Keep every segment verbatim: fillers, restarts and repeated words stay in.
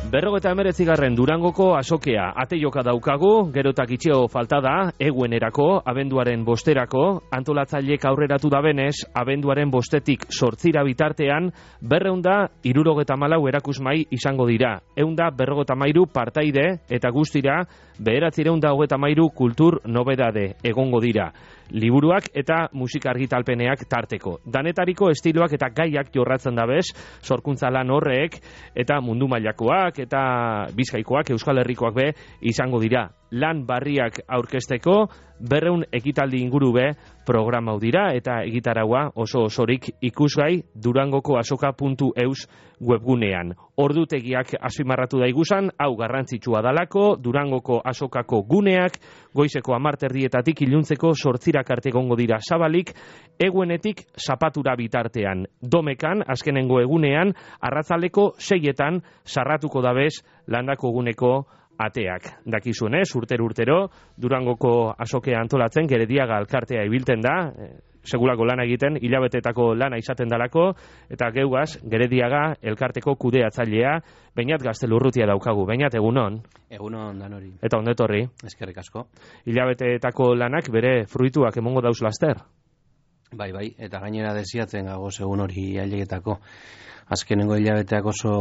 Berrogeta emeretzigarren Durangoko azokea ate joka daukagu, gerotak itxeo falta da, eguenerako, abenduaren bosterako, antolatzailek aurreratu da benez, abenduaren bostetik sortzira bitartean, berreunda irurogeta malau erakusmai izango dira, eunda berrogeta mairu partaide eta guztira, beheratzireunda hogeta mairu kultur nobedade egongo dira. Liburuak eta musika argitalpeneak tarteko. Danetariko estiloak eta gaiak jorratzen da bez, sorkuntza lan horrek eta mundu mailakoak eta bizkaikoak, Euskal Herrikoak be izango dira. Lan barriak aurkezteko, berreun ekitaldi inguru be programau dira eta egitaraua oso osorik ikusgai durangoko azoka puntu eus webgunean. Ordutegiak azpimarratu daiguzan, hau garrantzitsua dalako, Durangoko azokako guneak, goizeko hamarterdietatik iluntzeko sortzirak arte egongo dira zabalik, eguenetik zapatura bitartean. Domekan, azkenengo egunean, arratzaleko seietan sarratuko dabez landako guneko ateak. Dakizuenez, urtero-urtero, Durangoko azokea antolatzen, Gerediaga alkartea ibilten da, segulako lana egiten, hilabetetako lana izaten dalako, eta geugaz, Gerediaga elkarteko kudeatzailea, Beñat Gaztelurrutia daukagu. Beñat, egunon? Egunon, danori. Eta ondetorri? Eskerrik asko. Hilabetetako lanak bere fruituak emongo dauz laster? Bai, bai, eta gainera desiatzen gagoz egun hori ailegetako. Azkenengo hilabeteak oso...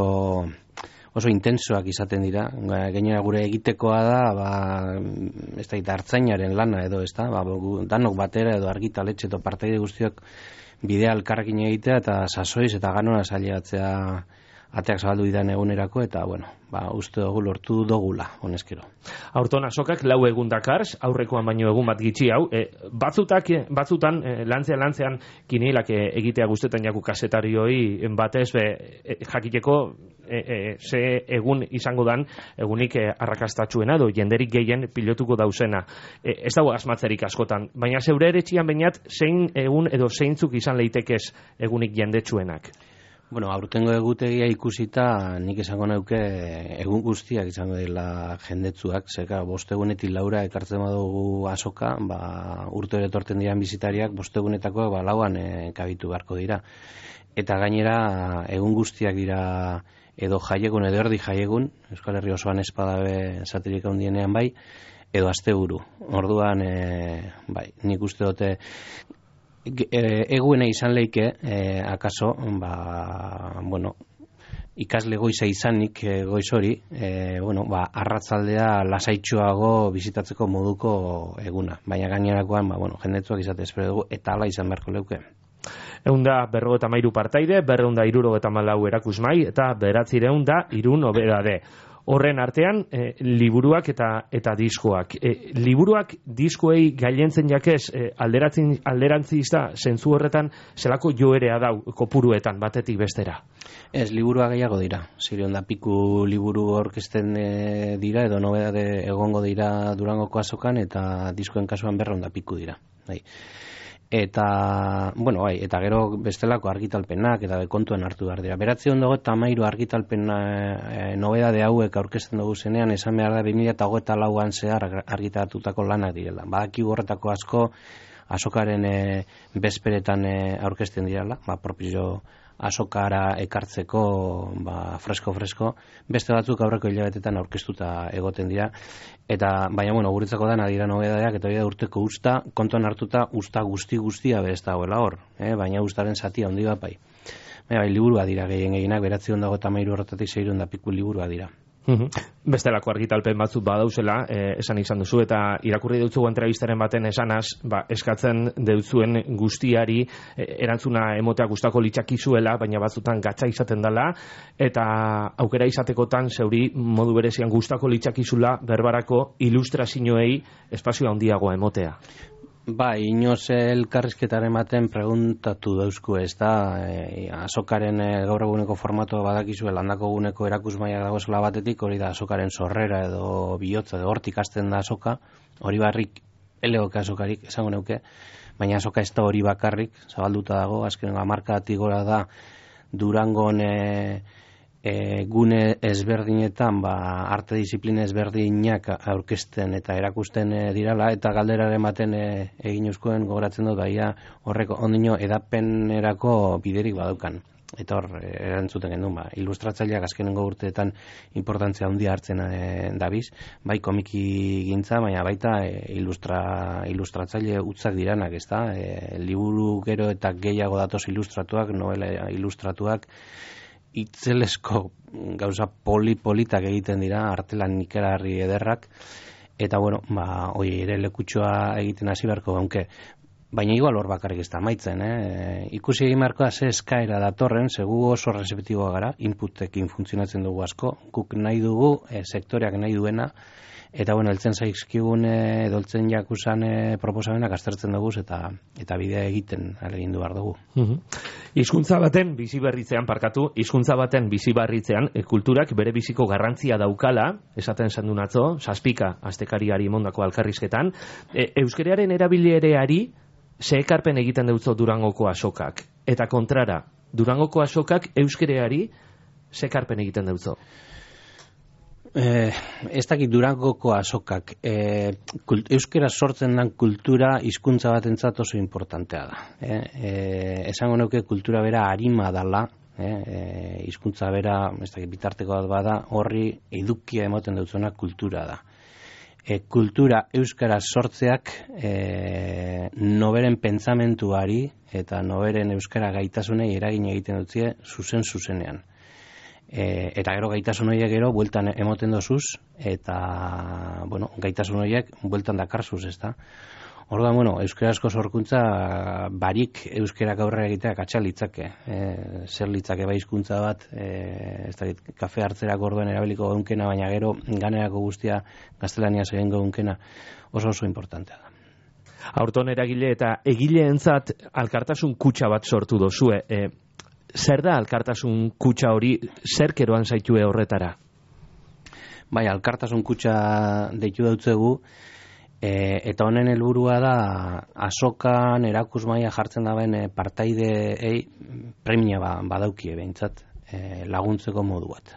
oso intensoak izaten dira. Gainera gure egitekoa da, ba, ez da, hartzainaren lana edo, ez da, ba, danok batera edo argitaletxe edo partaide guztiok bidea elkarrekin egitea eta sasoiz eta ganora saiatzea ateak zabaldu didan egunerako eta, bueno, ba, uste dugu lortu dogula, honezkero. Aurton azokak lau egun dakarz, aurrekoan baino egun bat gitxi hau, e, batzutak, batzutan, e, lantzean, lantzean, kineilak e, egitea guztetan jaku kasetarioi, batez, be, e, jakiteko, e, e, ze egun izango dan, egunik e, arrakastatxuena, edo jenderik gehien pilotuko dauzena. E, ez dago asmatzerik askotan, baina zeure ere txian bainat, zein egun edo zeintzuk izan leitekez egunik jendetsuenak. Bueno, aurtengo egutegia ikusita nik esango nauke egun guztiak izango dela jendetsuak, zeka bost egunetik laura ekartzen badugu azoka, ba, urtero etortzen diran bizitariak bost egunetako ba, lauan e, kabitu beharko dira. Eta gainera egun guztiak dira edo jaiegun edo erdi jaiegun, Euskal Herri osoan espadabe satirik handienean bai, edo asteburu. Orduan, e, bai, nik uste dute eguena izan leike, eh, akaso, ba, bueno, ikasle goiza izanik eh, goiz hori, eh, bueno, ba, arratzaldea lasaitxoago bizitatzeko moduko eguna. Baina gainerakoan, ba, bueno, jendetzuak izate espero dugu, eta ala izan beharko leuke. Eunda berrogeta mairu partaide, berreunda irurogeta malau erakusmai, eta beratzireun da irun obedade. Horren artean, e, liburuak eta eta diskoak. E, liburuak diskoei gailentzen jakez, e, alderatzen, alderantzi da, zentzu horretan, zelako joerea dau kopuruetan, batetik bestera? Ez, liburua gehiago dira. Zireon da piku liburu orkesten e, dira, edo nobedade egongo dira Durangoko azokan, eta diskoen kasuan berreunda piku dira. Bai. Eta, bueno, bai, eta gero bestelako argitalpenak eta kontuan hartu behar dira. Beratzi ondago eta mairu argitalpen e, nobedade hauek aurkezten dugu zenean, esan behar da bi mila hogeita lauan zehar argitaratutako lanak direla. Badaki horretako asko azokaren e, bezperetan e, aurkezten direla, ba, propizio azokara ekartzeko ba, fresko-fresko, beste batzuk aurreko hilabetetan aurkeztuta egoten dira, eta baina, bueno, guretzako dana dira nobedadeak, eta bida urteko usta, kontuan hartuta usta guzti-guztia be ez dagoela hor, eh? Baina ustaren zatia handi bat bai. Baina, bai, liburua dira gehien gehienak, beratzi ondago eta mairu horretatik zeirun da piku liburua dira. Bestelako argitalpen batzuk badauzela, eh, esan izan duzu, eta irakurri dutzu entrevistaren baten esanaz, ba, eskatzen deutzuen guztiari eh, erantzuna emotea gustako litzakizuela, baina batzutan gatza izaten dela, eta aukera izatekotan zeuri modu berezian gustako litzakizula berbarako ilustrazioei espazio handiagoa emotea. Ba, inoz elkarrizketaren baten preguntatu dauzku, ez da, e, azokaren e, gaur eguneko formato badakizu, landako eguneko erakusmaiak dagoela batetik, hori da azokaren sorrera edo bihotza, edo hortik hasten da azoka, hori barrik eleoke azokarik, esango neuke, baina azoka ez da hori bakarrik, zabalduta dago, azken hamarkadatik gora da Durangon e, E, gune ezberdinetan ba, arte disiplina ezberdinak aurkezten eta erakusten e, dirala, eta galderaren baten e, egin euskoen gogoratzen dut daia horreko ondino edapenerako biderik badaukan. eta hor erantzuten genuen, ba, ilustratzaileak azkenengo urteetan importantzia handia hartzen e, dabiz, bai komiki gintza, baina baita e, ilustra, ilustratzaile utzak diranak, ez da, e, liburu gero eta gehiago datoz ilustratuak, novela ilustratuak, itzelesko gauza poli-politak egiten dira, artelan ikaragarri ederrak, eta bueno, ba, hoi ere lekutxoa egiten hasi beharko gaunke. Baina igual hor bakarrik ez da amaitzen, eh? Ikusi egin markoa ze eskaera datorren, segu oso reseptiboa gara, inputekin funtzionatzen dugu asko, guk nahi dugu, e, sektoreak nahi duena, eta bueno, eltzen zaizkigun edoltzen jakusan e, proposamenak aztertzen dugu, eta eta bidea egiten alegin du behar dugu. Hizkuntza baten bizi berritzean parkatu, hizkuntza baten bizi berritzean, e, kulturak bere biziko garrantzia daukala, esaten zendun atzo, Saspika astekariari emondako alkarrizketan, e, euskeraren erabilereari ze ekarpen egiten deutzo Durangoko asokak. Eta kontrara, Durangoko asokak euskereari ze ekarpen egiten deutzo. Eh, ez dakit Durangoko asokak. Eh, kult, euskera sortzen den kultura hizkuntza batentzat oso importantea da. Eh, eh, esango neuke kultura bera arima dala, eh, hizkuntza bera, ez dakit bitarteko bat bada, horri edukia emoten dutzona kultura da. E, kultura euskara sortzeak e, noberen pentsamentuari eta noberen euskara gaitasunei eragin egiten dutzie zuzen zuzenean. E, eta gero gaitasun horiek gero bueltan emoten dozuz eta bueno, gaitasun horiek bueltan dakarzuz, ez da. Orduan, bueno, euskarazko sorkuntza barik euskarak aurrera egitea katxa litzake. E, zer litzake bai hizkuntza bat, e, ez dakit, kafe hartzerak orduan erabiliko geunkena, baina gero ganerako guztia gaztelania egingo geunkena oso oso importantea da. Aurton eragile eta egileentzat alkartasun kutxa bat sortu dozue. E, zer da alkartasun kutxa hori, zer keroan zaitue horretara? Bai, alkartasun kutxa deitu dautzegu, E, eta honen helburua da azokan erakusmaia jartzen daben e, partaideei premia ba, badaukie behintzat e, laguntzeko modu bat.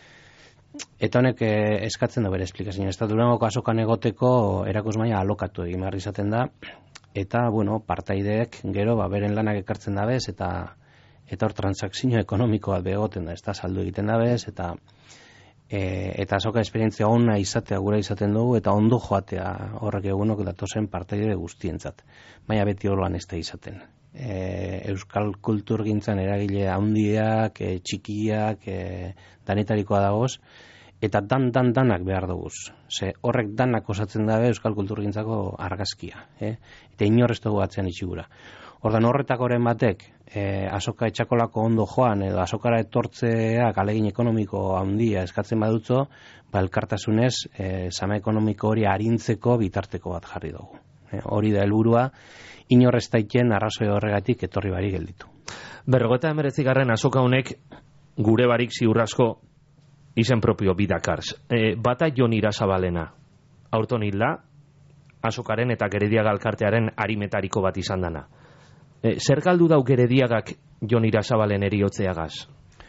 Eta honek e, eskatzen da bere esplikazio. Ez da Durangoko azokan egoteko erakusmaia alokatu egin behar izaten da, eta bueno, partaideek gero ba, beren lanak ekartzen dabez, eta eta hor transakzio ekonomiko bat begoten da, ez da saldu egiten dabez, eta E, eta azoka esperientzia ona izatea gura izaten dugu, eta ondo joatea horrek egunok datozen partaide guztientzat. Baina beti horoan ez da izaten. E, Euskal kulturgintzan eragile handiak, e, txikiak, e, danetarikoa dagoz, eta dan, dan, danak behar duguz. Ze horrek danak osatzen dabe Euskal kulturgintzako argazkia. E? Eta inorrez dugu atzean itxigura. Ordan horretakoren batek, e, azoka etxakolako ondo joan, edo azokara etortzeak alegin ekonomiko handia eskatzen badutzo, ba elkartasunez, e, zama ekonomiko hori arintzeko bitarteko bat jarri dugu. E, hori da helburua, inorrez taiken arrazoi horregatik etorri barik gelditu. Berrogeta emeretzigarren azoka honek gure barik ziurrasko izen propio bidakarz. E, bata Jon Irazabalena, aurton hilda, azokaren eta Gerediaga alkartearen arimetariko bat izan dana. E, zer galdu dau Gerediagak Jon Irazabalen eriotzeagaz?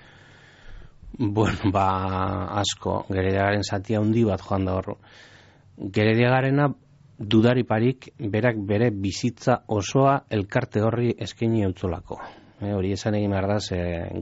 Bueno, ba, asko, Gerediagaren zatia handi bat joan da hor. Gerediagarena dudariparik berak bere bizitza osoa elkarte horri eskaini eutzolako. E, hori esan egin behar da, ze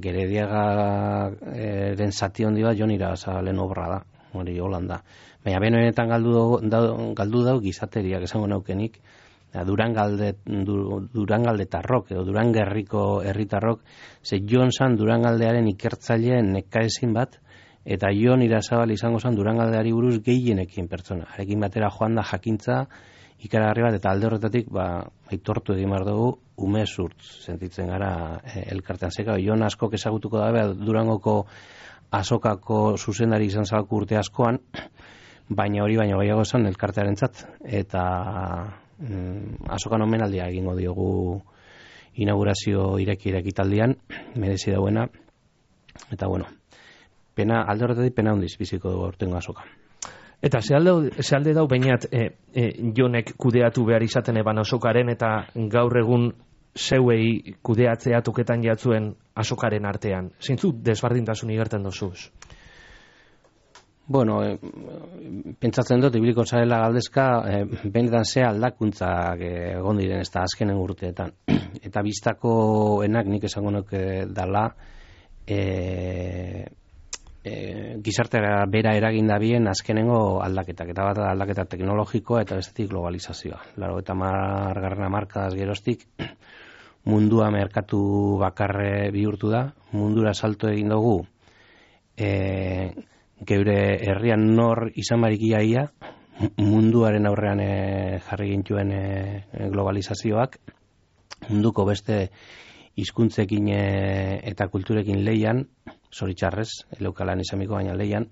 Gerediagaren zati handi bat Jon Irazabalen obra da, hori Holanda. Baina benetan galdu dau, galdu dau gizateriak esango naukenik, Durangalde, Durangaldetarrok edo Durangerriko herritarrok, ze Jon zan Durangaldearen ikertzaile nekaezin bat, eta Jon Irazabal izango zan Durangaldeari buruz gehienekin pertsona. Harekin batera joan da jakintza ikaragarri bat, eta alde horretatik ba, aitortu egin behar dugu umezurt sentitzen gara e, elkartean. Zeka, Jon askok ezagutuko dabe Durangoko azokako zuzendari izan zalako urte askoan, baina hori baina gehiago zen elkartearentzat, eta mm, azokan omenaldia egingo diogu inaugurazio ireki irekitaldian, merezi dauena, eta bueno, pena, alde horretatik pena hondiz biziko dugu aurtengo azoka. Eta zehalde dau bainat e, e, Jonek kudeatu behar izaten eban azokaren, eta gaur egun zeuei kudeatzea toketan jatzuen azokaren artean. Zeintzu desbardintasun igerten dozuz? Bueno, e, pentsatzen dut, ibiliko zarela galdezka, e, benetan ze aldakuntzak egon diren ez da azkenen urteetan. Eta biztako enak nik esango nuke dala, e, e, gizartera bera eraginda bien azkenengo aldaketak. Eta bat aldaketa teknologikoa eta bestetik globalizazioa. Laro eta margarren amarkadaz geroztik, mundua merkatu bakarre bihurtu da, mundura salto egin dugu, e, geure herrian nor izan barikia ia, munduaren aurrean e, jarri gintuen e, globalizazioak, munduko beste hizkuntzekin e, eta kulturekin leian, zoritxarrez, eleukalan izamiko baina leian,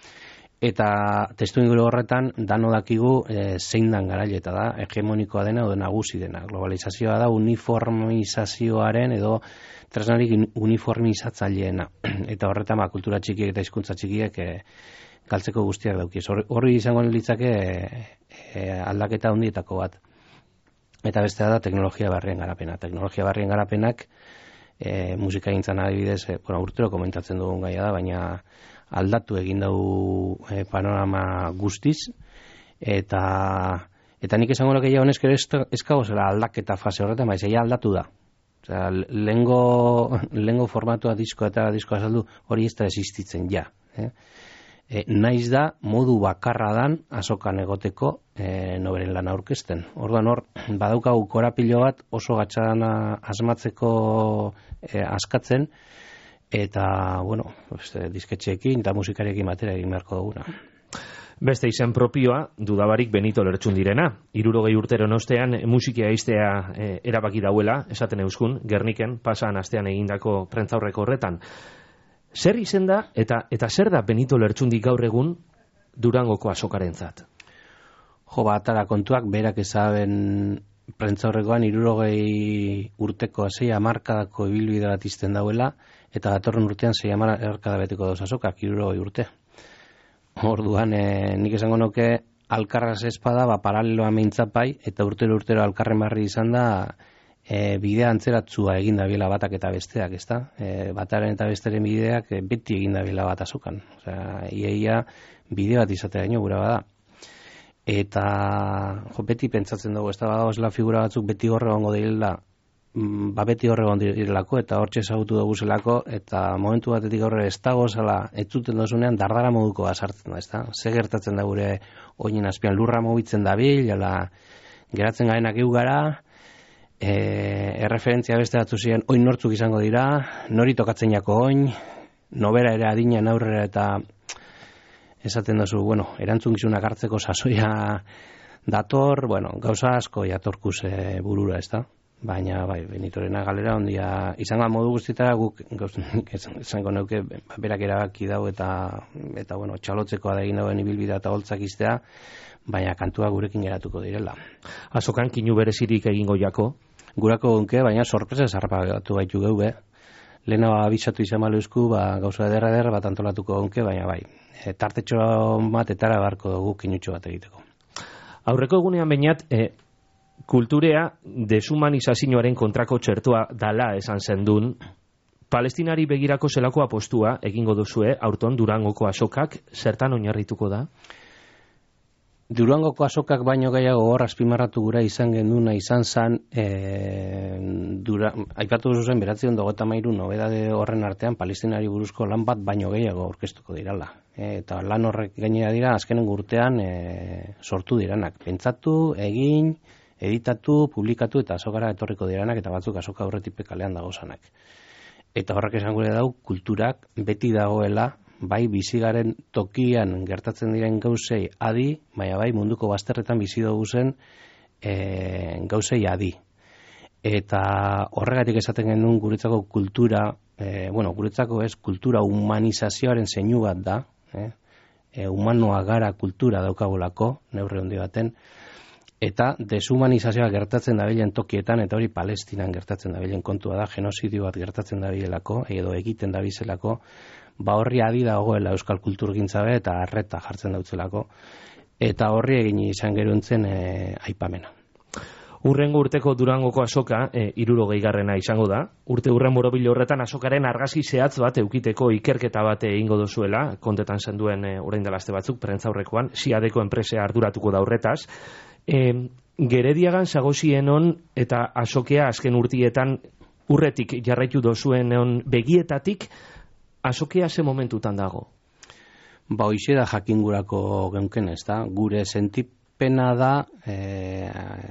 eta testu inguru horretan dano dakigu e, zein dan garaileta da, hegemonikoa dena edo nagusi dena. Globalizazioa da uniformizazioaren edo tresnarik uniformizatzaileena. Eta horretan ba, kultura txikiek eta hizkuntza txikiek e, galtzeko guztiak daukiz. Horri izango litzake e, e, aldaketa handietako bat. Eta bestea da teknologia barrien garapena. Teknologia barrien garapenak e, musika gintzan adibidez, e, bueno, urtero komentatzen dugun gaia da, baina aldatu egin dugu e, panorama guztiz, eta eta nik esango nuke ja honezkero ez gagozela aldaketa fase horretan, baiz, ja aldatu da. Osea, lengo, lengo formatua disko eta disko azaldu hori ez da existitzen ja. Eh? E, naiz da modu bakarra dan azokan egoteko e, noberen lan aurkezten. Orduan hor, badaukagu korapilo bat oso gatxadana asmatzeko e, askatzen, eta, bueno, pues, disketxeekin eta musikariekin batera egin beharko duguna. Beste izen propioa, dudabarik Benito Lertxundirena. Hirurogei urteron ostean musikia iztea e, erabaki dauela, esaten euskun, Gerniken, pasan astean egindako prentzaurreko horretan. Zer izen da, eta, eta zer da Benito Lertxundi gaur egun Durangoko azokarentzat? Jo, batara kontuak, berak ezaben prentzaurrekoan hirurogei urteko zei hamarkadako ibilbide bat izten dauela, eta datorren urtean zei hamarkada beteko dauz azokak, hirurogei urte. Orduan, e, nik esango nuke alkarraz espada, ba, paraleloa meintzapai, eta urtero urtero alkarren barri izan da, e, bidea antzeratzua eginda bila batak eta besteak, ezta? E, bataren eta besteren bideak e, beti eginda bila bat azokan. Osea, iaia bide bat izatea gaino gura bada. Eta jo, beti pentsatzen dugu, ez da badagoela figura batzuk beti horre gongo direla, ba beti horre gongo direlako, eta hortxe ezagutu dugu zelako, eta momentu batetik horre ez dago zela, ez zuten dozunean dardara moduko sartzen da, ez da? Ze gertatzen da gure oinen azpian lurra mobitzen da bil, jala, geratzen garenak egu gara, e, erreferentzia beste batzu ziren, oin nortzuk izango dira, nori tokatzen jako oin, nobera ere adina aurrera eta esaten dozu, bueno, erantzukizunak hartzeko sasoia dator, bueno, gauza asko jatorkuz e, burura, ez da? Baina, bai, Benitorena galera ondia izango modu guztietara guk esango neuke berak erabaki dau eta, eta bueno, txalotzekoa da egin dauen ibilbidea eta holtzak iztea, baina kantua gurekin geratuko direla. Azokan kinu berezirik egingo jako? Gurako gonke, baina sorpresa zarpagatu gaitu geube. Lehena ba, abisatu izan maleuzku, ba, gauza ederra ederra bat antolatuko gonke, baina bai, e, tartetxo bat etara barko dugu kinutxo bat egiteko. Aurreko egunean bainat, e, kulturea deshumanizazioaren kontrako txertoa dala esan zendun, Palestinari begirako zelako apostua egingo duzue, aurton Durangoko azokak, zertan oinarrituko da? Durangoko azokak baino gehiago hor azpimarratu gura izan genduna izan zan, e, dura, aipatu zuzen beratzion dogeta mairu nobedade horren artean Palestinari buruzko lan bat baino gehiago aurkeztuko dirala. E, eta lan horrek gainera dira azkenen urtean e, sortu diranak. Pentsatu, egin, editatu, publikatu eta azokara etorriko diranak eta batzuk azoka aurretipe kalean dagozanak. Eta horrek esan gure dau, kulturak beti dagoela, bai bizigaren tokian gertatzen diren gauzei adi, baina bai munduko bazterretan bizi dugu zen e, gauzei adi. Eta horregatik esaten genuen guretzako kultura, e, bueno, guretzako ez, kultura humanizazioaren zeinu bat da, eh? E, humanoa gara kultura daukagolako, neurri handi baten, eta deshumanizazioa gertatzen dabilen tokietan, eta hori Palestinan gertatzen dabilen kontua da, genozidio bat gertatzen dabilelako, edo egiten dabizelako, ba horri adi dagoela euskal kulturgintzabe eta arreta jartzen dautzelako, eta horri egin izan geruntzen e, aipamena. Urrengo urteko Durangoko azoka, e, hirurogeigarrena izango da. Urte urren borobil horretan azokaren argazki zehatz bat eukiteko ikerketa bat egingo dozuela, kontetan zenduen e, orain dela aste batzuk, prentzaurrekoan, Siadeko enpresea arduratuko da horretaz. E, Gerediagan Zagozienon eta azokea azken urtietan urretik jarraitu dozuen egon begietatik, azokea ze momentutan dago? Ba, hoize da jakingurako geunken, ez da? Gure sentip pena da eh,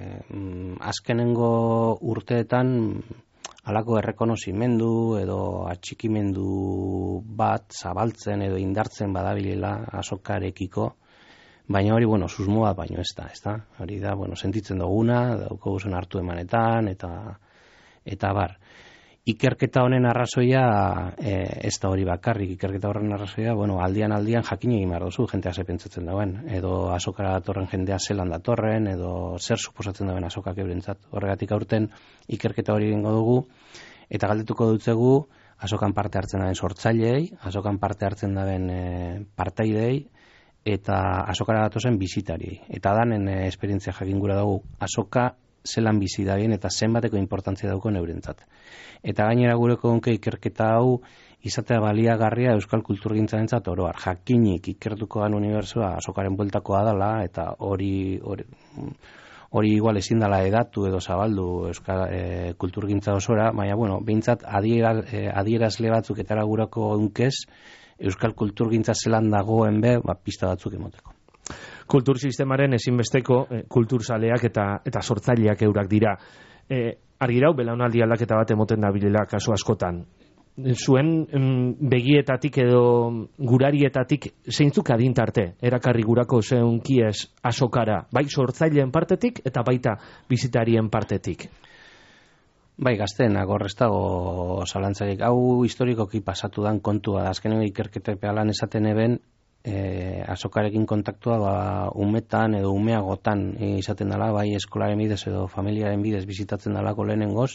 azkenengo urteetan halako errekonozimendu edo atxikimendu bat zabaltzen edo indartzen badabilila azokarekiko, baina hori, bueno, susmoa baino ez da, ez da? Hori da, bueno, sentitzen duguna, daukaguzen hartu emanetan, eta eta bar. Ikerketa honen arrazoia e, ez da hori bakarrik, ikerketa horren arrazoia, bueno, aldian aldian jakin egin behar duzu, jentea ze pentsatzen dauen, edo azokara datorren jendea zelan datorren, edo zer suposatzen dauen azokak eurentzat. Horregatik aurten ikerketa hori egingo dugu, eta galdetuko dutzegu azokan parte hartzen daben sortzailei, azokan parte hartzen daben e, partaidei, eta azokara datozen bizitari. Eta danen e, esperientzia jakingura dugu, azoka zelan bizi da bien eta zenbateko importantzia dauko neurentzat. Eta gainera gureko gonke ikerketa hau izatea baliagarria euskal kulturgintzarentzat oroar. Jakinik ikertuko dan unibertsua azokaren bueltakoa dela eta hori hori, hori igual ezin dela edatu edo zabaldu euskal e, kulturgintza osora, baina bueno, behintzat adieraz, e, adierazle batzuk etara gureko gonkez euskal kulturgintza zelan dagoen be, ba, pista batzuk emoteko. Kultur sistemaren ezinbesteko e, kulturzaleak eta eta sortzaileak eurak dira. E, argirau, belaunaldi aldaketa bat emoten da bilela kasu askotan. Zuen em, begietatik edo gurarietatik zeintzuk adintarte, erakarri gurako zeunkiez azokara, bai sortzaileen partetik eta baita bizitarien partetik. Bai, gazten, agor ez dago zalantzarik. Hau historikoki pasatu dan kontua da. Azkeneko ikerketepealan esaten eben, E, azokarekin kontaktua ba, umetan edo umeagotan e, izaten dela, bai eskolaren bidez edo familiaren bidez bizitatzen dalako lehenengoz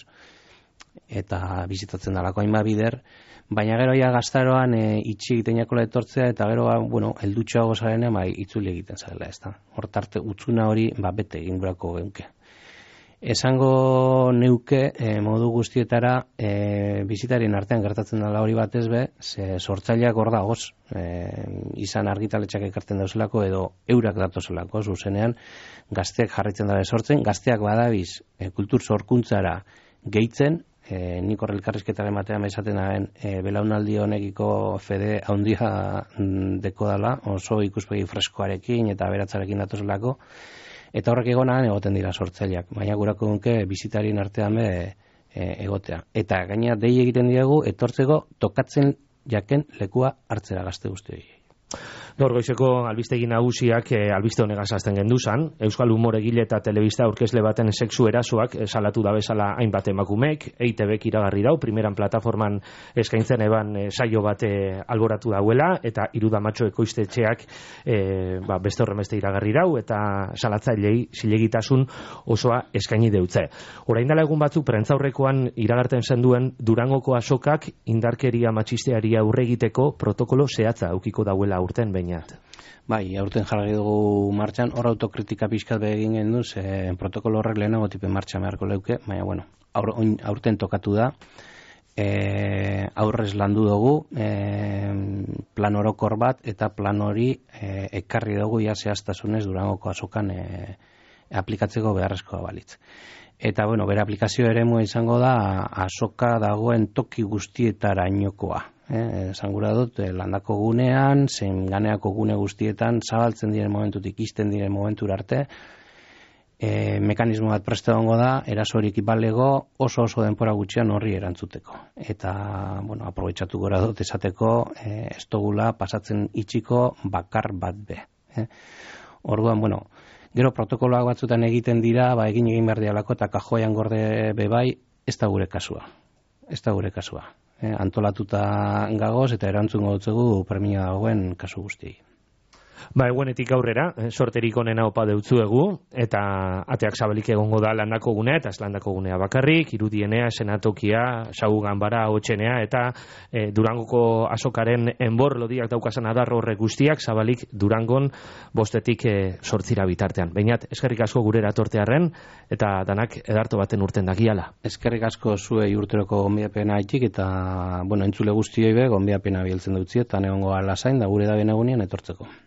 eta bizitatzen dalako hainbat bider, baina gero ja gaztaroan e, itxi egiten jakola etortzea eta gero, ba, bueno, eldutxoago zarenean bai, itzuli egiten zarela, ez da. Hortarte utzuna hori ba, bete egin gurako geunke. Esango neuke e, modu guztietara e, bizitarien artean gertatzen dela hori batez be, ze sortzaileak hor dagoz, e, izan argitaletxak ekartzen dauzelako edo eurak datozelako, zuzenean gazteak jarraitzen dabe sortzen, gazteak badabiz e, kultur sorkuntzara gehitzen, e, nik horre elkarrizketaren batean esaten daben e, belaunaldi honekiko fede handia deko dela, oso ikuspegi freskoarekin eta beratzarekin datozelako, eta horrek egonan egoten dira sortzaileak, baina gurako dunke bizitarien artean be e, egotea. Eta gaina dei egiten diegu etortzeko tokatzen jaken lekua hartzera gazte guztioi. Gaur goizeko albistegi nagusiak e, albiste honegaz hasten genduzan, euskal humoregile eta telebista aurkezle baten sexu erasoak e, salatu da bezala hainbat emakumeek, E I Te Bek iragarri dau, primeran plataforman eskaintzen eban e, saio bat e, alboratu dauela, eta Irudamatxo ekoiztetxeak e, ba, beste horremeste iragarri dau, eta salatzailei zilegitasun osoa eskaini deutze. Orain dela egun batzuk prentzaurrekoan iragarten zenduen Durangoko azokak indarkeria matxisteari aurre egiteko protokolo zehatza aukiko dauela urten behinat. Bai, aurten jarri dugu martxan, hor autokritika pixkat be egin gendu, ze protokolo horrek lehenago tipe martxan beharko leuke, baina bueno, aur, oin, aurten tokatu da, e, aurrez landu dugu, e, plan orokor bat, eta plan hori e, ekarri dugu ja zehaztasunez Durangoko azokan e, aplikatzeko beharrezkoa balitz. Eta bueno, bere aplikazio eremua izango da azoka dagoen toki guztietarainokoa. Eh, esan gura dut, eh, landako gunean, zein ganeako gune guztietan, zabaltzen diren momentutik, izten diren momentura arte, eh, mekanismo bat preste dongo da, erasorik ibalego, oso oso denpora gutxian horri erantzuteko. Eta, bueno, aprobetxatu gora dut, esateko, eh, ez dugula pasatzen itxiko bakar bat be. Eh. Orduan, bueno, gero protokoloak batzutan egiten dira, ba, egin egin behar dialako, eta kajoian gorde bebai, ez da gure kasua. Ez da gure kasua. Eh, antolatuta gagoz eta erantzungo dutzegu premia dagoen kasu guztiei. Ba, egunetik aurrera, sorterik onena opa deutzuegu, eta ateak zabalik egongo da landako gunea, eta ez landako gunea bakarrik, irudienea, senatokia, sau ganbara, hotxenea, eta e, Durangoko azokaren enbor lodiak daukasan adar horrek guztiak, zabalik Durangon bostetik e, sortzira bitartean. Bainat, eskerrik asko gurera tortearren, eta danak edarto baten urten dakiala. Eskerrik asko zuei urteroko gonbidapena haitik, eta, bueno, entzule guztioi be, gonbidapena bieltzen dutzi, eta neongo alazain, da gure da benegunean etortzeko.